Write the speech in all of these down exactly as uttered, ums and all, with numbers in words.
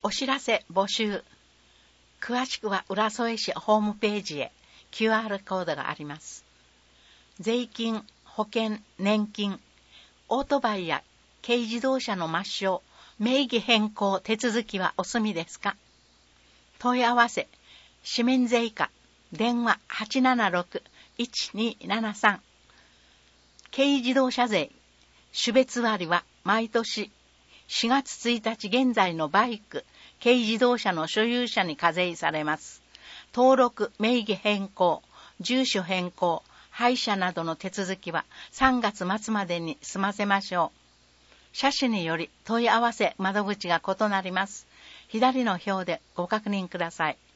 お知らせ募集。詳しくは浦添市ホームページへ キューアール コードがあります。税金、保険、年金、オートバイや軽自動車の抹消、名義変更手続きはお済みですか？問い合わせ、市民税課、電話 はちななろく いちにーななさん。軽自動車税、種別割は毎年しがつついたち現在のバイク、軽自動車の所有者に課税されます。登録、名義変更、住所変更、廃車などの手続きはさんがつ末までに済ませましょう。車種により問い合わせ窓口が異なります。左の表でご確認ください。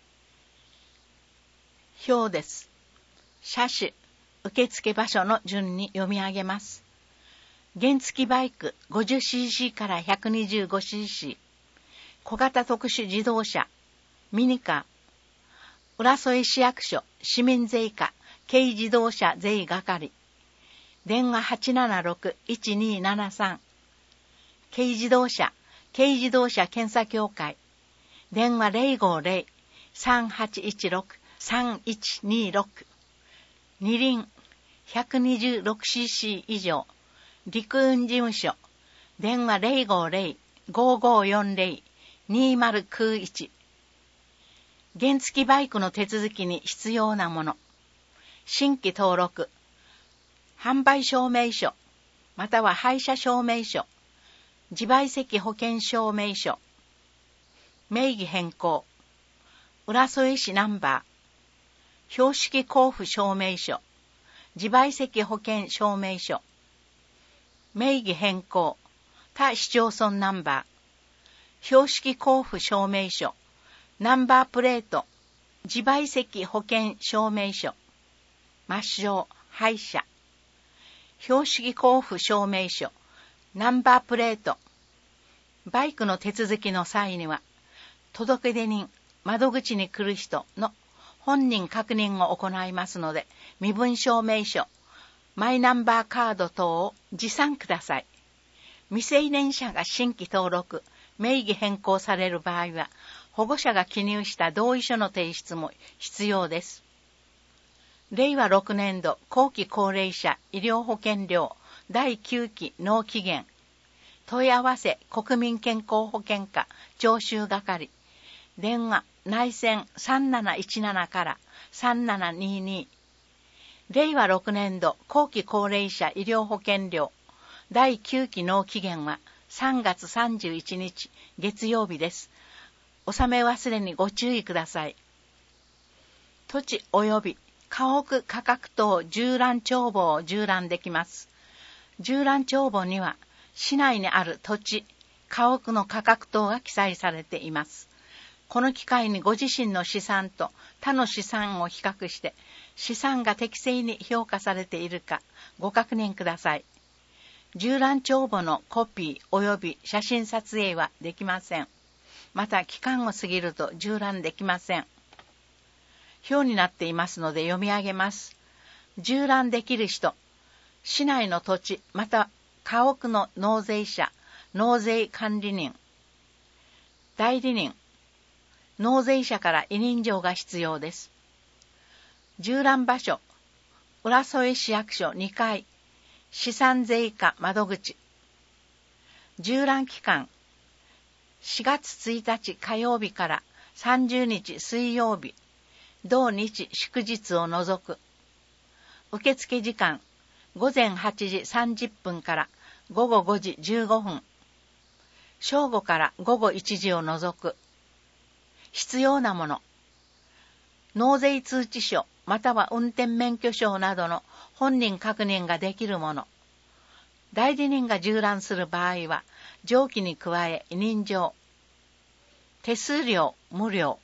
表です。車種、受付場所の順に読み上げます。原付バイク ごじゅっシーシー から ひゃくにじゅうごシーシー、小型特殊自動車、ミニカー、浦添市役所、市民税課、軽自動車税係、電話 はちななろく いちにーななさん、軽自動車、軽自動車検査協会、電話 ゼロごゼロ さんはちいちろく さんいちにろく、二輪 ひゃくにじゅうろくシーシー 以上、陸運事務所、電話 ゼロごゼロ ごごよんゼロ にーまるきゅういち。原付バイクの手続きに必要なもの。新規登録、販売証明書、または廃車証明書、自賠責保険証明書、名義変更、浦添市ナンバー、標識交付証明書、自賠責保険証明書、名義変更、他市町村ナンバー、標識交付証明書、ナンバープレート、自賠責保険証明書、抹消、廃車、標識交付証明書、ナンバープレート、バイクの手続きの際には、届出人、窓口に来る人の本人確認を行いますので、身分証明書、マイナンバーカード等を持参ください。未成年者が新規登録、名義変更される場合は、保護者が記入した同意書の提出も必要です。れいわろくねんど後期高齢者医療保険料だいきゅうき納期限。問い合わせ国民健康保険課徴収係。電話内線さんなないちななからさんななにに。れいわろくねんど後期高齢者医療保険料だいきゅうき納期限はさんがつさんじゅういちにち月曜日です。納め忘れにご注意ください。土地及び家屋価格等縦覧帳簿を縦覧できます。縦覧帳簿には市内にある土地、家屋の価格等が記載されています。この機会にご自身の資産と他の資産を比較して資産が適正に評価されているかご確認ください。縦覧帳簿のコピー及び写真撮影はできません。また期間を過ぎると縦覧できません。表になっていますので読み上げます。縦覧できる人、市内の土地また家屋の納税者、納税管理人、代理人、納税者から委任状が必要です。縦覧場所、浦添市役所にかい、資産税課窓口。縦覧期間、しがつついたち火曜日からさんじゅうにち水曜日、同日祝日を除く。受付時間、ごぜんはちじさんじゅっぷんからごごごじじゅうごふん。正午からごごいちじを除く。必要なもの。納税通知書または運転免許証などの本人確認ができるもの。代理人が縦覧する場合は、上記に加え委任状。手数料無料。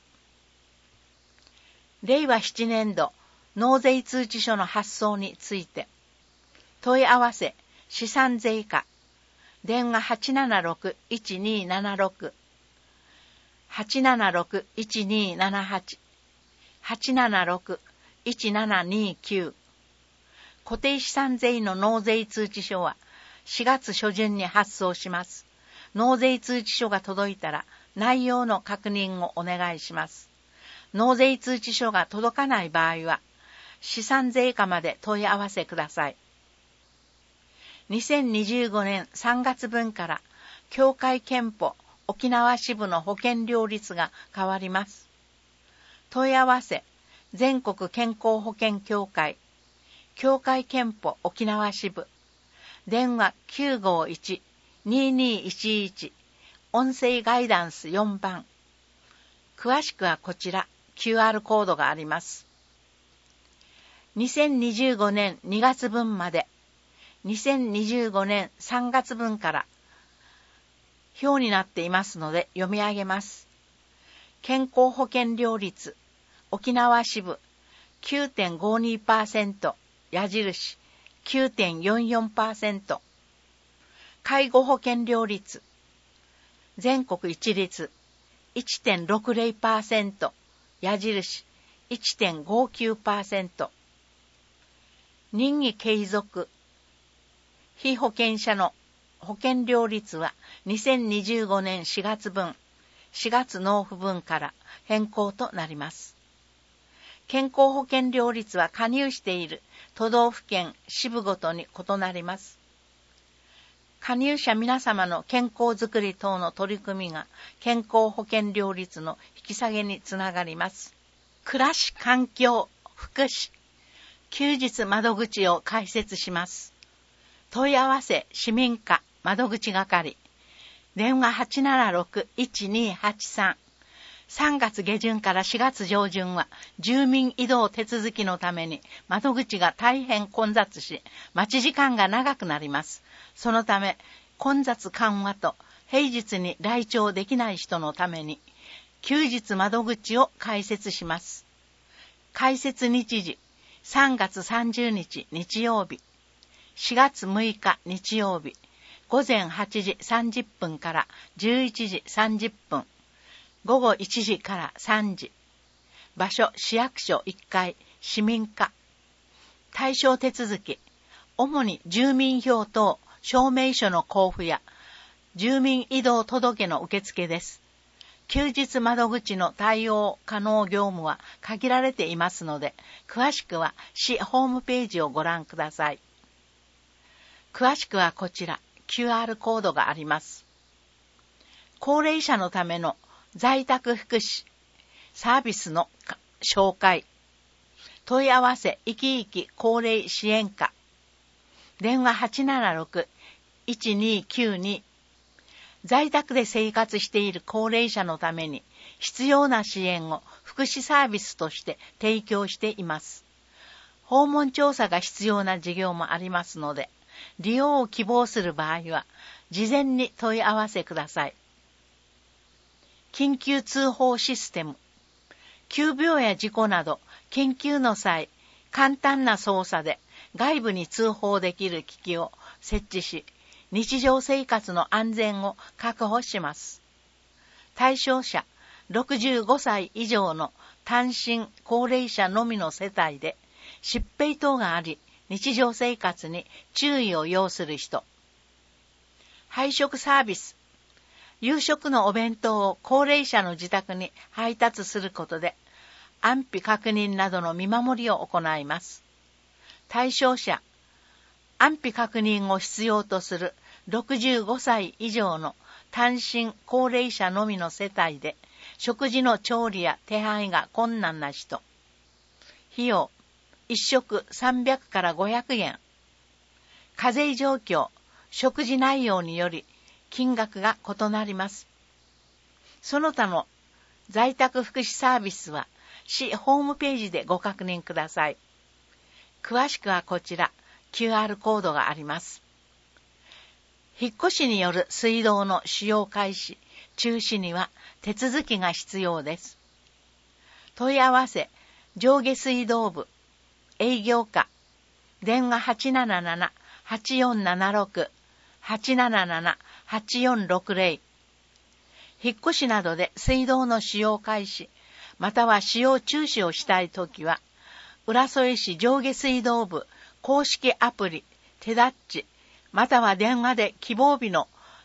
れいわななねんど納税通知書の発送について。問い合わせ資産税課。電話 はちななろく いちにーななろく。はちななろく いちにーななはち。はちななろく いちななにきゅう。固定資産税の納税通知書はしがつしょじゅんに発送します。納税通知書が届いたら内容の確認をお願いします。納税通知書が届かない場合は、資産税課まで問い合わせください。にせんにじゅうごねんさんがつぶんから、協会憲法沖縄支部の保険料率が変わります。問い合わせ、全国健康保険協会、協会憲法沖縄支部、電話 きゅうごいち にーにーいちいち、音声ガイダンスよんばん。詳しくはこちら、キューアール コードがあります。にせんにじゅうごねんにがつぶんまで、にせんにじゅうごねんさんがつぶんから表になっていますので読み上げます。健康保険料率、沖縄支部 きゅうてんごにパーセント、矢印 きゅうてんよんよんパーセント。介護保険料率、全国一律 いちてんろくぜろパーセント、矢印 いちてんごきゅうパーセント。任意継続、被保険者の保険料率はにせんにじゅうごねんしがつぶん、しがつ納付分から変更となります。健康保険料率は加入している都道府県支部ごとに異なります。加入者皆様の健康づくり等の取り組みが健康保険料率の引き下げにつながります。暮らし環境福祉休日窓口を開設します。問い合わせ市民課窓口係、電話 はちななろく いちにはちさん。さんがつげじゅんからしがつじょうじゅんは住民移動手続きのために窓口が大変混雑し、待ち時間が長くなります。そのため、混雑緩和と平日に来庁できない人のために、休日窓口を開設します。開設日時、さんがつさんじゅうにち日曜日、しがつむいか日曜日、ごぜんはちじさんじゅっぷんからじゅういちじさんじゅっぷん、ごごいちじからさんじ。場所、市役所いっかい、市民課。対象手続き、主に住民票等証明書の交付や住民移動届の受付です。休日窓口の対応可能業務は限られていますので、詳しくは市ホームページをご覧ください。詳しくはこちら、キューアール コードがあります。高齢者のための在宅福祉サービスの紹介、問い合わせいきいき高齢支援課、電話 はちななろく いちにきゅうに。在宅で生活している高齢者のために必要な支援を福祉サービスとして提供しています。訪問調査が必要な事業もありますので、利用を希望する場合は事前に問い合わせください。緊急通報システム、急病や事故など緊急の際、簡単な操作で外部に通報できる機器を設置し、日常生活の安全を確保します。対象者、ろくじゅうごさい以上の単身高齢者のみの世帯で、疾病等があり、日常生活に注意を要する人。配食サービス、夕食のお弁当を高齢者の自宅に配達することで、安否確認などの見守りを行います。対象者、安否確認を必要とするろくじゅうごさい以上の単身高齢者のみの世帯で、食事の調理や手配が困難な人。費用、一食さんびゃくからごひゃくえん。課税状況、食事内容により金額が異なります。その他の在宅福祉サービスは市ホームページでご確認ください。詳しくはこちら、キューアール コードがあります。引っ越しによる水道の使用開始、中止には手続きが必要です。問い合わせ、上下水道部、営業課、電話 はちなななな はちよんななろく はちなななな はちよんろくぜろ。引っ越しなどで水道の使用開始、または使用中止をしたいときは、浦添市上下水道部公式アプリ、手タッチ、または電話で希望日の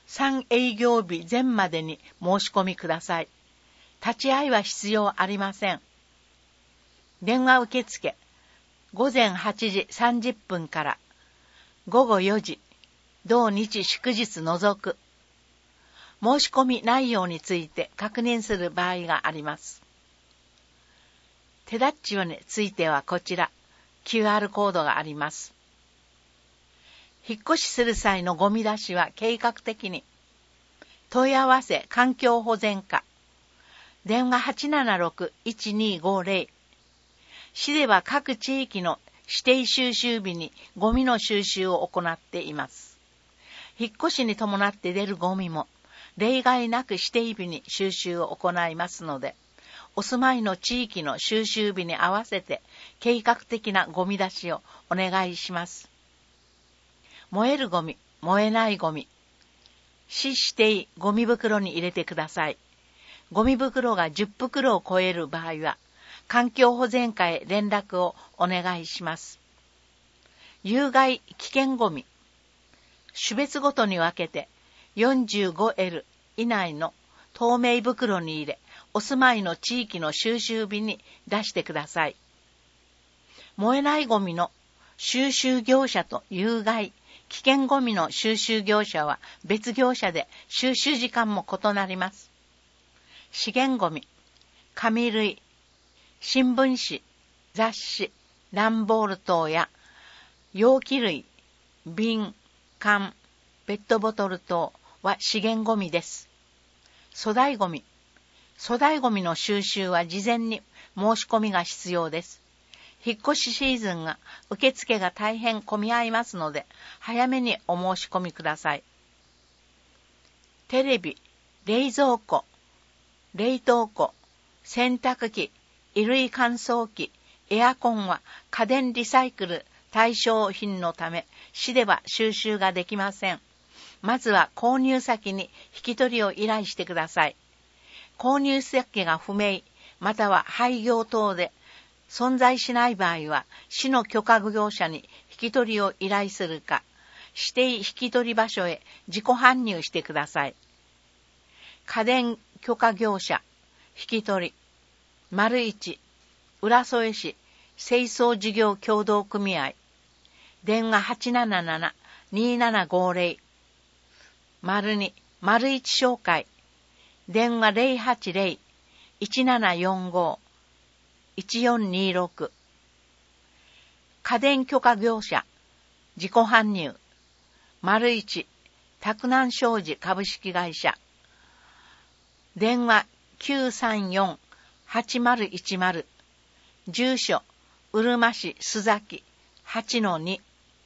さん営業日前までに申し込みください。立ち会いは必要ありません。電話受付、午前はちじさんじゅっぷんから午後よじ、同日祝日除く。申し込み内容について確認する場合があります。手立ちについてはこちら、キューアール コードがあります。引っ越しする際のゴミ出しは計画的に。問い合わせ環境保全課。電話 はちななろく いちにごぜろ。市では各地域の指定収集日にゴミの収集を行っています。引っ越しに伴って出るゴミも例外なく指定日に収集を行いますので、お住まいの地域の収集日に合わせて計画的なゴミ出しをお願いします。燃えるゴミ、燃えないゴミ、市指定ゴミ袋に入れてください。ゴミ袋がじゅっぷくろを超える場合は、環境保全課へ連絡をお願いします。有害危険ゴミ、種別ごとに分けて よんじゅうごエル 以内の透明袋に入れ、お住まいの地域の収集日に出してください。燃えないゴミの収集業者と有害危険ゴミの収集業者は別業者で収集時間も異なります。資源ゴミ、紙類、新聞紙、雑誌、段ボール等や容器類、瓶、缶、ペットボトル等は資源ゴミです。粗大ゴミ、粗大ゴミの収集は事前に申し込みが必要です。引っ越しシーズンが受付が大変混み合いますので、早めにお申し込みください。テレビ、冷蔵庫、冷凍庫、洗濯機、衣類乾燥機、エアコンは家電リサイクル対象品のため、市では収集ができません。まずは購入先に引き取りを依頼してください。購入先が不明、または廃業等で存在しない場合は、市の許可業者に引き取りを依頼するか、指定引き取り場所へ自己搬入してください。家電許可業者、引き取り、丸一、浦添市清掃事業協同組合、電話 はちなななな にななごぜろ、丸二、丸一商会、電話 ゼロはちゼロ いちななよんご いちよんにろく、家電許可業者、自己搬入、丸一、宅南商事株式会社、電話 きゅうさんよん はちまるいちまる、住所、うるま市須崎 はちのに、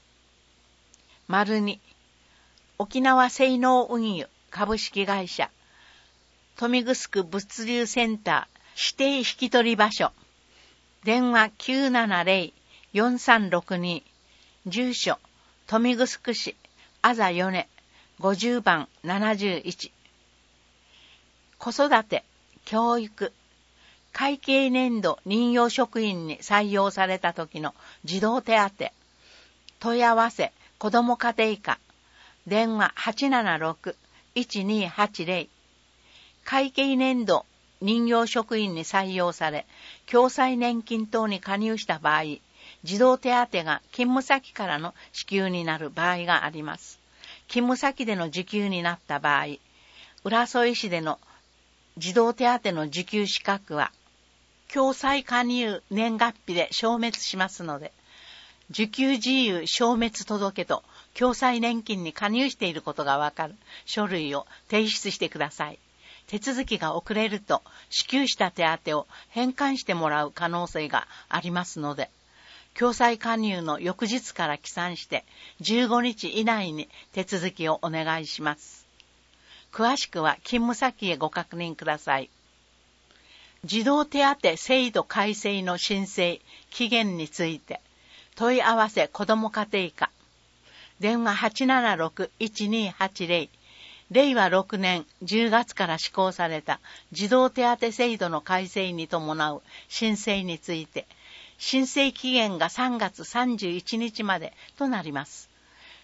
丸二、沖縄性能運輸株式会社、豊見城物流センター指定引き取り場所、電話 きゅうななゼロ よんさんろくに、住所、豊見城市あざよねごじゅうばんななじゅういち、子育て、教育、会計年度任用職員に採用された時の児童手当、問い合わせ、子ども家庭課、電話 はちななろく いちにはちゼロ、会計年度任用職員に採用され、共済年金等に加入した場合、児童手当が勤務先からの支給になる場合があります。勤務先での受給になった場合、浦添市での児童手当の受給資格は、共済加入年月日で消滅しますので、受給事由消滅届と共済年金に加入していることがわかる書類を提出してください。手続きが遅れると支給した手当を返還してもらう可能性がありますので、共済加入の翌日から起算してじゅうごにち以内に手続きをお願いします。詳しくは勤務先へご確認ください。児童手当制度改正の申請期限について、問い合わせ子ども家庭課、電話 はちななろく いちにはちゼロ、れいわろくねんじゅうがつから施行された児童手当制度の改正に伴う申請について、申請期限がさんがつさんじゅういちにちまでとなります。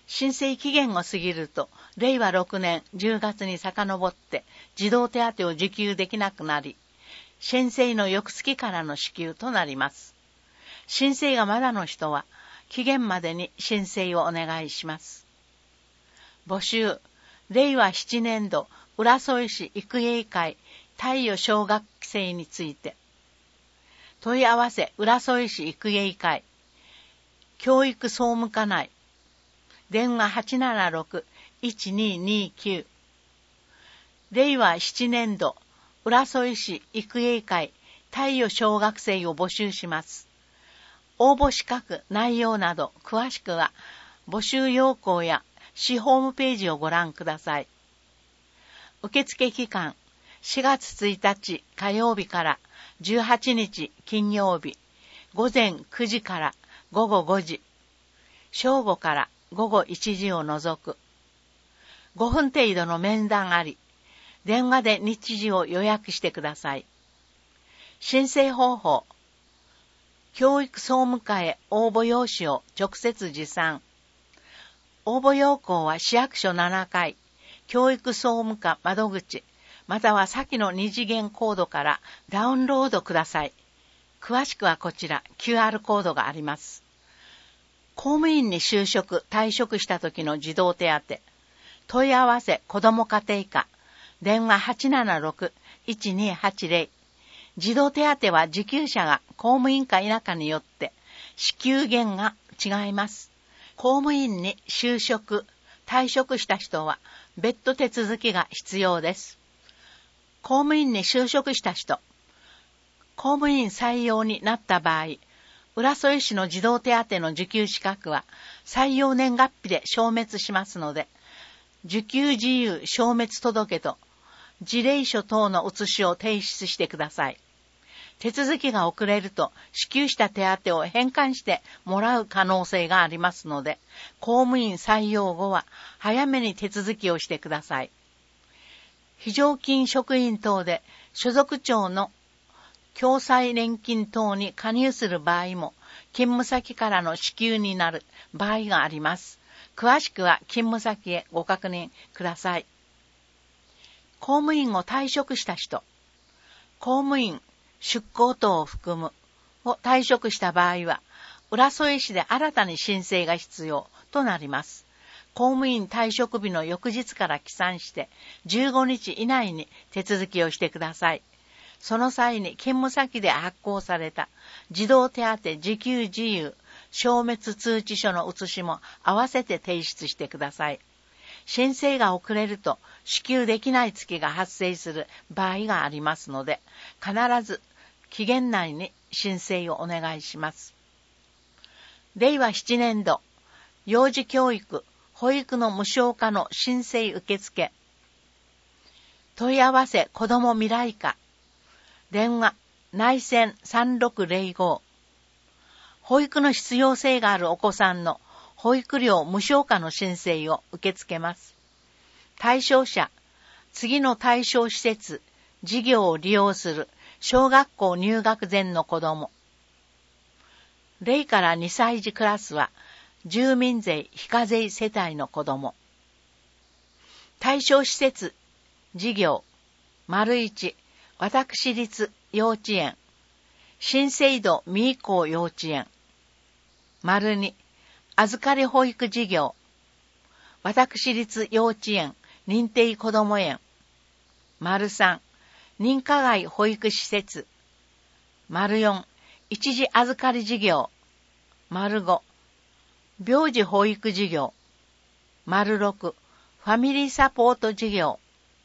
申請期限を過ぎると、れいわろくねんじゅうがつに遡って児童手当を受給できなくなり、申請の翌月からの支給となります。申請がまだの人は、期限までに申請をお願いします。募集、れいわななねん度、浦添市育英会貸与小学生について。問い合わせ、浦添市育英会、教育総務課内、電話 はちななろく いちににきゅう。れいわななねん度、浦添市育英会貸与小学生を募集します。応募資格、内容など、詳しくは、募集要項や市ホームページをご覧ください。受付期間、しがつついたち火曜日からじゅうはちにち金曜日、午前くじからごごごじ、正午からごごいちじを除く。ごふん程度の面談あり、電話で日時を予約してください。申請方法、教育総務課へ応募用紙を直接持参。応募要項は市役所ななかい、教育総務課窓口、または先の二次元コードからダウンロードください。詳しくはこちら キューアール コードがあります。公務員に就職、退職した時の児童手当、問い合わせ子ども家庭課、電話 はちななろく いちにはちぜろ。児童手当は受給者が公務員か否かによって支給源が違います。公務員に就職、退職した人は別途手続きが必要です。公務員に就職した人、公務員採用になった場合、浦添市の児童手当の受給資格は採用年月日で消滅しますので、受給事由消滅届と事例書等の写しを提出してください。手続きが遅れると支給した手当を返還してもらう可能性がありますので、公務員採用後は早めに手続きをしてください。非常勤職員等で所属庁の共済年金等に加入する場合も勤務先からの支給になる場合があります。詳しくは勤務先へご確認ください。公務員を退職した人、公務員出向等を含むを退職した場合は、浦添市で新たに申請が必要となります。公務員退職日の翌日から起算してじゅうごにち以内に手続きをしてください。その際に勤務先で発行された児童手当受給事由消滅通知書の写しも合わせて提出してください。申請が遅れると支給できない月が発生する場合がありますので、必ず期限内に申請をお願いします。れいわななねん度、幼児教育、保育の無償化の申請受付。問い合わせ子ども未来課。電話、内線さんろくぜろご。保育の必要性があるお子さんの保育料無償化の申請を受け付けます。対象者、次の対象施設、事業を利用する小学校入学前の子ども。れいからにさい児クラスは住民税非課税世帯の子ども。対象施設、事業、丸一、私立幼稚園、新制度未移行幼稚園。丸二、預かり保育事業、私立幼稚園、認定こども園。丸三、認可外保育施設。丸四、一時預かり事業。丸五、病児保育事業。丸六、ファミリーサポート事業。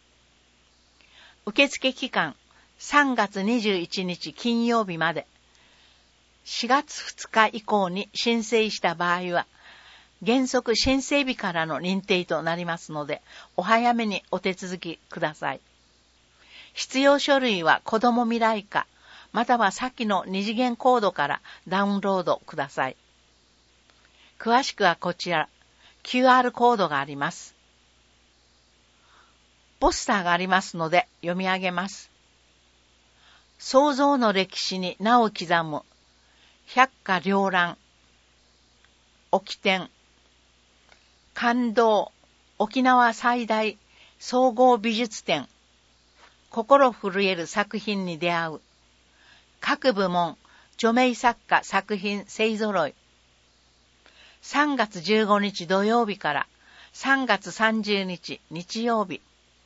受付期間、さんがつにじゅういちにち金曜日まで。しがつふつか以降に申請した場合は、原則申請日からの認定となりますので、お早めにお手続きください。必要書類は子ども未来課、または先の二次元コードからダウンロードください。詳しくはこちら、キューアール コードがあります。ポスターがありますので読み上げます。創造の歴史に名を刻む百花繚乱、沖天、 感動沖縄最大総合美術展、心震える作品に出会う。各部門著名作家作品勢ぞろい。さんがつじゅうごにち土曜日からさんがつさんじゅうにち日曜日。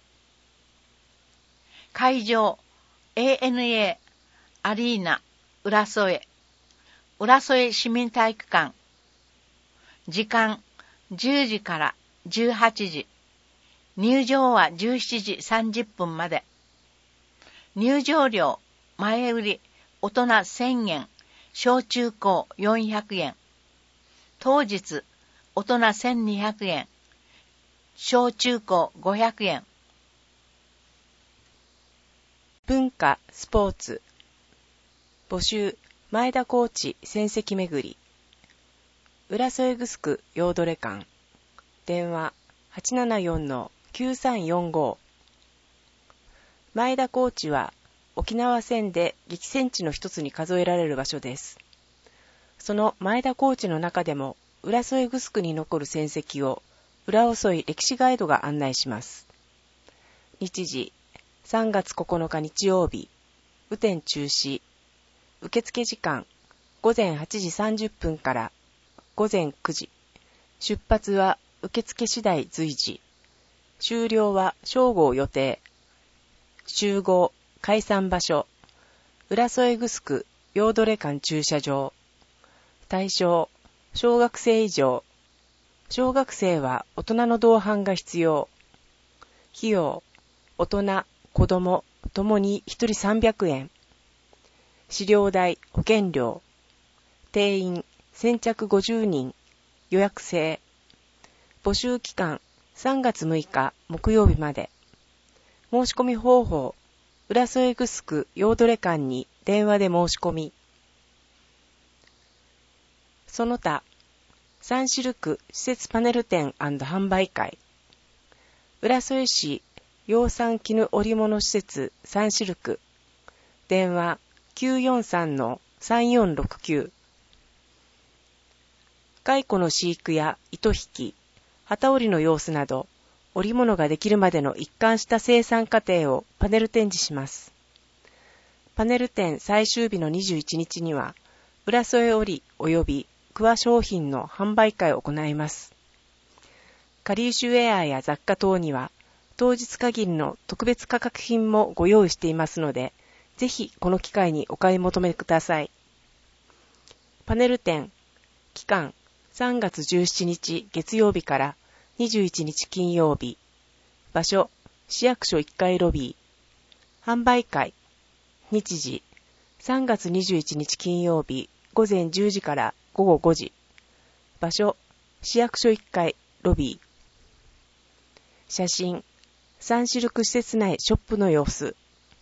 会場 エーエヌエー アリーナ浦添浦添市民体育館。時間じゅうじからじゅうはちじ。入場はじゅうしちじさんじゅっぷんまで。入場料前売り大人せんえん、小中高よんひゃくえん。当日大人せんにひゃくえん、小中高ごひゃくえん。 文化スポーツ募集前田コーチ戦績巡り浦添グスクヨードレ館電話 はちななよんのきゅうさんよんご。前田コーチは沖縄戦で激戦地の一つに数えられる場所です。その前田コーチの中でも浦添グスクに残る戦績を浦添歴史ガイドが案内します。日時さんがつここのか日曜日、雨天中止。受付時間ごぜんはちじさんじゅっぷんからごぜんくじ。出発は受付次第随時。終了は正午予定。集合解散場所浦添グスクヨードレ館駐車場。対象小学生以上。小学生は大人の同伴が必要。費用大人子供ともにひとりさんびゃくえん。飼料代保険料。定員先着ごじゅうにん。予約制。募集期間さんがつむいか木曜日まで。申し込み方法浦添グスクヨードレ館に電話で申し込み。その他サンシルク施設パネル展&販売会。浦添市養蚕絹織物施設サンシルク電話 きゅうよんさんのさんよんろくきゅう。蚕の飼育や糸引き、機織りの様子など織物ができるまでの一貫した生産過程をパネル展示します。パネル展最終日のにじゅういちにちには浦添織及び桑商品の販売会を行います。かりゆしウェアや雑貨等には当日限りの特別価格品もご用意していますので、ぜひこの機会にお買い求めください。パネル展期間さんがつじゅうしちにち月曜日からにじゅういちにち金曜日。場所市役所いっかいロビー。販売会日時さんがつにじゅういちにち金曜日ごぜんじゅうじからごごごじ。場所市役所いっかいロビー。写真サンシルク施設内ショップの様子。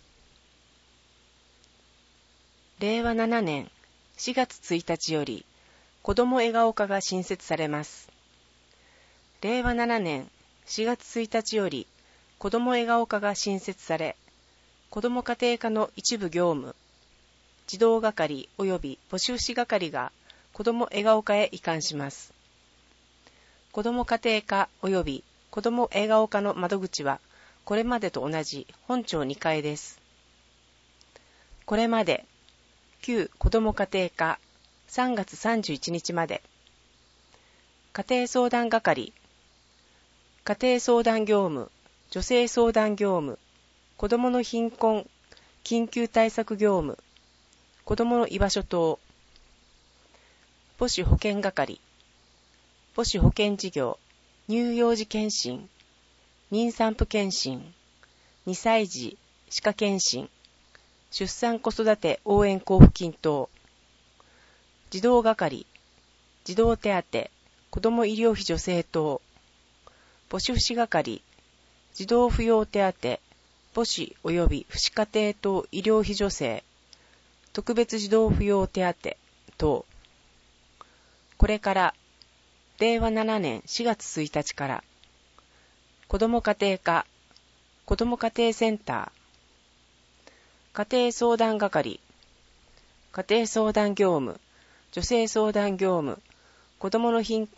れいわななねんしがつついたちより子ども笑顔課が新設されます。れいわななねんしがつついたちより子ども笑顔課が新設され、子ども家庭課の一部業務、児童係及び募集士係が子ども笑顔課へ移管します。子ども家庭課及び子ども笑顔課の窓口はこれまでと同じ本庁にかいです。これまで旧子ども家庭課さんがつさんじゅういちにちまで。家庭相談係、家庭相談業務、女性相談業務、子どもの貧困緊急対策業務、子どもの居場所等。母子保健係、母子保健事業、乳幼児健診、妊産婦健診、にさい児歯科健診、出産子育て応援交付金等。児童係、児童手当、子ども医療費助成等。母子福祉係、児童扶養手当、母子及び父子家庭等医療費助成、特別児童扶養手当等。これかられいわななねんしがつついたちから子ども家庭課、子ども家庭センター、家庭相談係、家庭相談業務、女性相談業務、子どもの貧困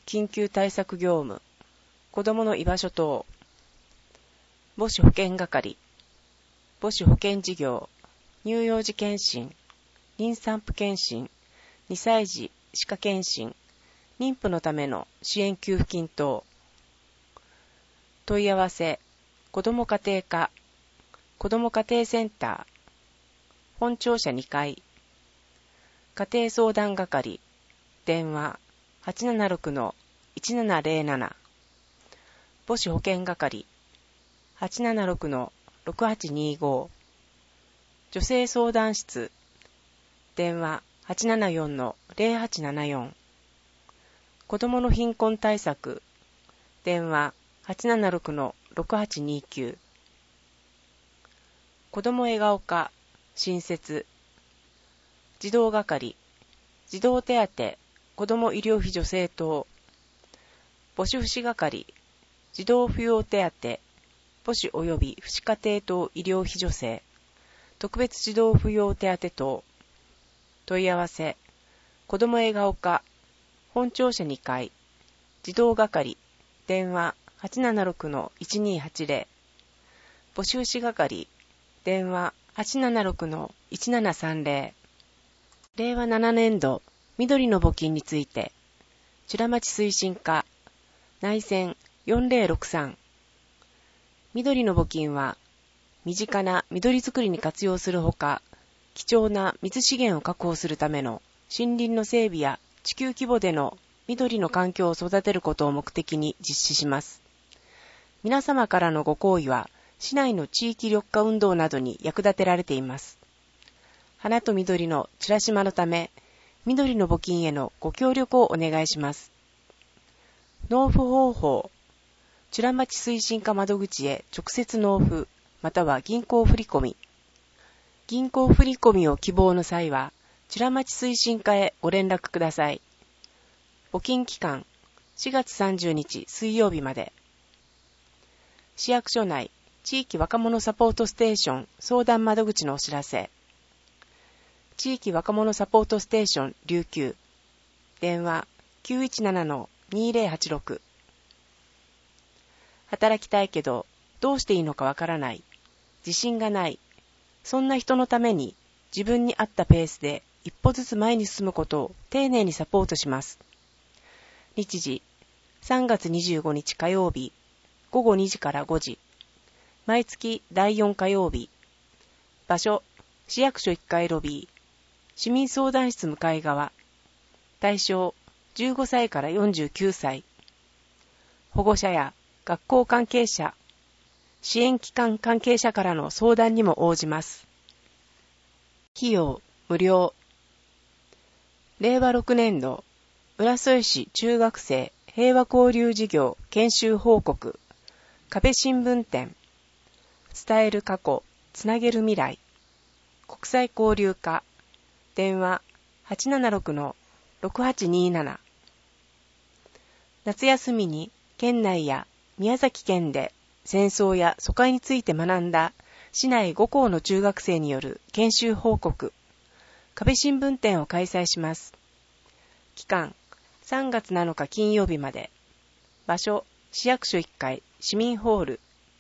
緊急対策業務、子どもの居場所等、母子保健係、母子保健事業、乳幼児健診、妊産婦健診、にさい児歯科健診、妊婦のための支援給付金等、問い合わせ、子ども家庭課、子ども家庭センター、本庁舎にかい、家庭相談係、電話 はちななろくのいちななぜろなな、母子保健係 はちななろくのろくはちにご、女性相談室、電話 はちななよんのぜろはちななよん、子どもの貧困対策、電話 はちななろくのろくはちにきゅう、子ども笑顔課、新設、児童係、児童手当、子ども医療費助成等、母子福祉係、児童扶養手当、母子及び父子家庭等医療費助成、特別児童扶養手当等、問い合わせ、子ども笑顔課、本庁舎にかい、児童係、電話 はちななろくのいちにーはちぜろ、母子福祉係、電話 はちななろくのいちななさんぜろ、れいわななねんど、緑の募金について、チュラ町推進課、内線よんぜろろくさん、緑の募金は、身近な緑づくりに活用するほか、貴重な水資源を確保するための森林の整備や地球規模での緑の環境を育てることを目的に実施します。皆様からのご好意は、市内の地域緑化運動などに役立てられています。花と緑のチラシマのため、緑の募金へのご協力をお願いします。納付方法、チュラ町推進課窓口へ直接納付、または銀行振込。銀行振込を希望の際は、チュラ町推進課へご連絡ください。募金期間、しがつさんじゅうにち水曜日まで。市役所内、地域若者サポートステーション相談窓口のお知らせ。地域若者サポートステーション琉球。電話 きゅういちななのにぜろはちろく。働きたいけど、どうしていいのかわからない。自信がない。そんな人のために、自分に合ったペースで一歩ずつ前に進むことを丁寧にサポートします。日時、さんがつにじゅうごにち火曜日、ごごにじからごじ。毎月だいよん火曜日。場所、市役所いっかいロビー。市民相談室向かい側。対象、じゅうごさいからよんじゅうきゅうさい。保護者や学校関係者、支援機関関係者からの相談にも応じます。費用、無料。れいわろくねんど、浦添市中学生平和交流事業研修報告、壁新聞展、伝える過去、つなげる未来、国際交流課、電話 はちななろくのろくはちになな。夏休みに県内や宮崎県で戦争や疎開について学んだ市内ごこうの中学生による研修報告、壁新聞展を開催します。期間、さんがつなのか金曜日まで。場所、市役所いっかい、市民ホール。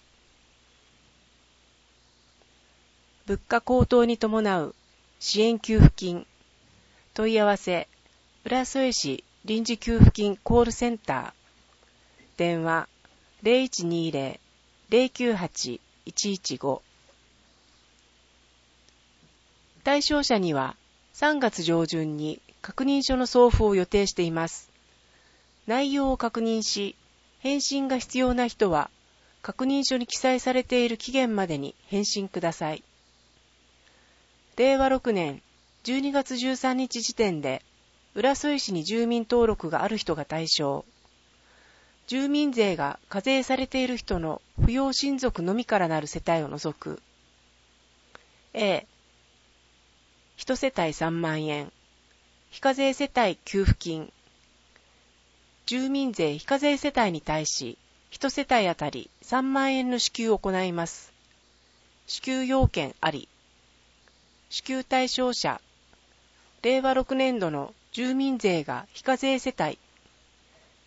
物価高騰に伴う支援給付金。問い合わせ、浦添市臨時給付金コールセンター。電話、ぜろいちにぜろ ぜろきゅうはち いちいちご。対象者にはさんがつ上旬に確認書の送付を予定しています。内容を確認し、返信が必要な人は、確認書に記載されている期限までに返信ください。れいわろくねんじゅうにがつじゅうさんにち時点で、浦添市に住民登録がある人が対象。住民税が課税されている人の扶養親族のみからなる世帯を除く。A、一世帯さんまんえん、非課税世帯給付金。住民税非課税世帯に対し、一世帯あたりさんまんえんの支給を行います。支給要件あり。支給対象者、れいわろくねんどの住民税が非課税世帯。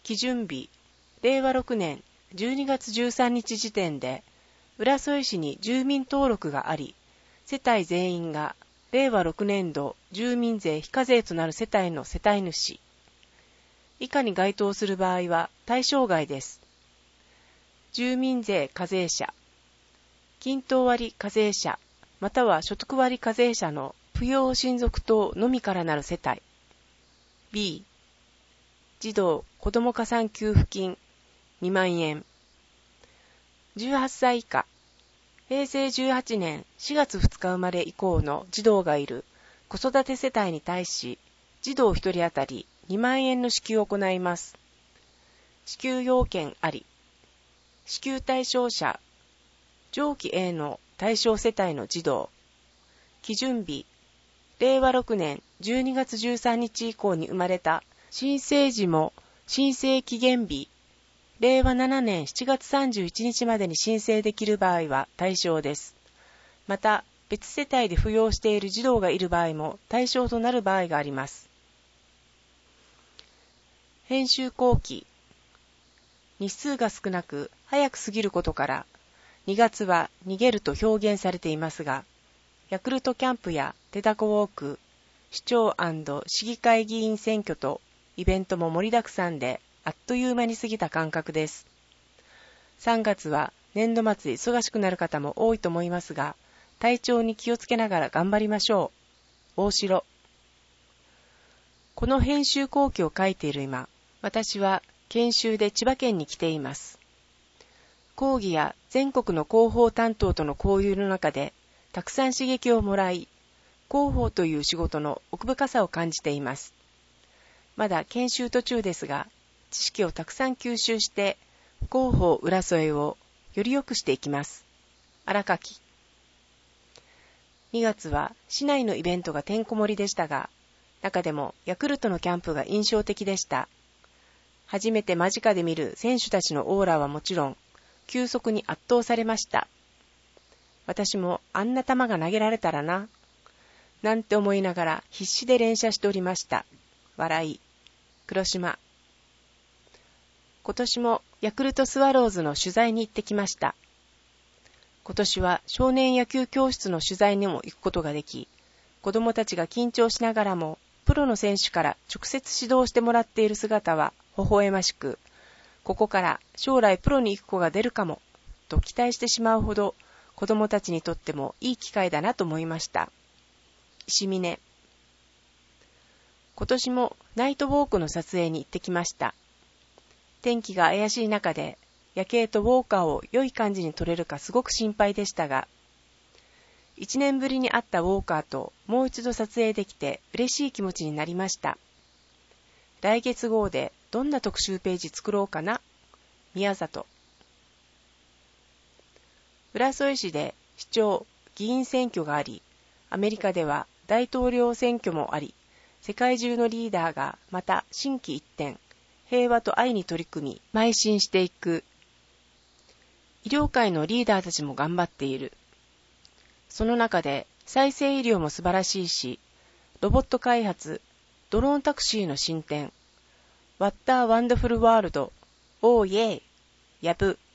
基準日、れいわろくねんじゅうにがつじゅうさんにち時点で、浦添市に住民登録があり、世帯全員がれいわろくねんど住民税非課税となる世帯の世帯主。以下に該当する場合は対象外です。住民税課税者、均等割課税者、または所得割課税者の扶養親族等のみからなる世帯。B、児童子ども加算給付金にまんえん。じゅうはっさい以下、へいせいじゅうはちねんしがつふつか生まれ以降の児童がいる子育て世帯に対し、児童ひとり当たりにまんえんの支給を行います。支給要件あり。支給対象者、上記 A の対象世帯の児童。基準日、れいわろくねんじゅうにがつじゅうさんにち以降に生まれた申請時も申請期限日、れいわななねんしちがつさんじゅういちにちまでに申請できる場合は対象です。また、別世帯で扶養している児童がいる場合も対象となる場合があります。編集後期、日数が少なく早く過ぎることからにがつは逃げると表現されていますが、ヤクルトキャンプや手だこウォーク、市長&市議会議員選挙とイベントも盛りだくさんであっという間に過ぎた感覚です。さんがつは年度末忙しくなる方も多いと思いますが、体調に気をつけながら頑張りましょう。大城。この編集後期を書いている今、私は研修で千葉県に来ています。講義や全国の広報担当との交流の中で、たくさん刺激をもらい、広報という仕事の奥深さを感じています。まだ研修途中ですが、知識をたくさん吸収して、広報浦添をより良くしていきます。荒垣。にがつは市内のイベントがてんこ盛りでしたが、中でもヤクルトのキャンプが印象的でした。初めて間近で見る選手たちのオーラはもちろん、球速に圧倒されました。私もあんな球が投げられたらな、なんて思いながら必死で連射しておりました。笑い。黒島。今年もヤクルトスワローズの取材に行ってきました。今年は少年野球教室の取材にも行くことができ、子供たちが緊張しながらもプロの選手から直接指導してもらっている姿は微笑ましく、ここから将来プロに行く子が出るかもと期待してしまうほど、子供たちにとってもいい機会だなと思いました。石峰。今年もナイトウォークの撮影に行ってきました。天気が怪しい中で夜景とウォーカーを良い感じに撮れるかすごく心配でしたが、一年ぶりに会ったウォーカーともう一度撮影できて嬉しい気持ちになりました。来月号でどんな特集ページ作ろうかな。宮里。浦添市で市長、議員選挙があり、アメリカでは大統領選挙もあり、世界中のリーダーがまた心機一転、平和と愛に取り組み、邁進していく。医療界のリーダーたちも頑張っている。その中で再生医療も素晴らしいし、ロボット開発、ドローンタクシーの進展、ワッターワンダフルワールド、オーイエー、やぶ。